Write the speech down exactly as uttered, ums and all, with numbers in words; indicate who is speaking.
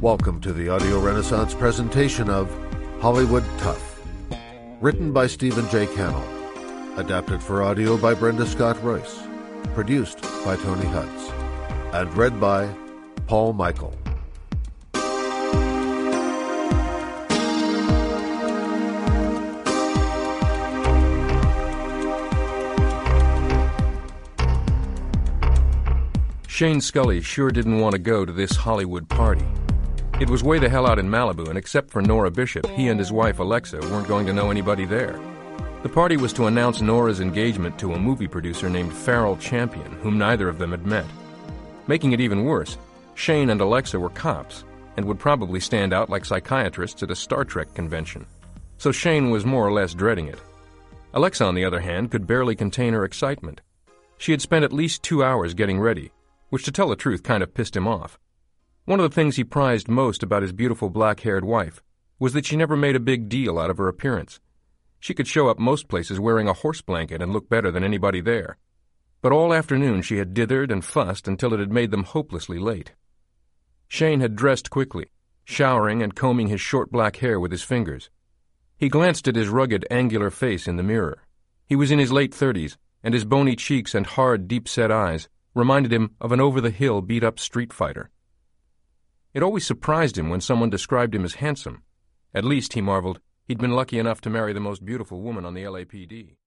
Speaker 1: Welcome to the Audio Renaissance presentation of Hollywood Tough. Written by Stephen J. Cannell. Adapted for audio by Brenda Scott Royce. Produced by Tony Hutz. And read by Paul Michael.
Speaker 2: Shane Scully sure didn't want to go to this Hollywood party. It was way the hell out in Malibu, and except for Nora Bishop, he and his wife Alexa weren't going to know anybody there. The party was to announce Nora's engagement to a movie producer named Farrell Champion, whom neither of them had met. Making it even worse, Shane and Alexa were cops, and would probably stand out like psychiatrists at a Star Trek convention. So Shane was more or less dreading it. Alexa, on the other hand, could barely contain her excitement. She had spent at least two hours getting ready, which to tell the truth kind of pissed him off. One of the things he prized most about his beautiful black-haired wife was that she never made a big deal out of her appearance. She could show up most places wearing a horse blanket and look better than anybody there. But all afternoon she had dithered and fussed until it had made them hopelessly late. Shane had dressed quickly, showering and combing his short black hair with his fingers. He glanced at his rugged, angular face in the mirror. He was in his late thirties, and his bony cheeks and hard, deep-set eyes reminded him of an over-the-hill, beat-up street fighter. It always surprised him when someone described him as handsome. At least, he marveled, he'd been lucky enough to marry the most beautiful woman on the L A P D.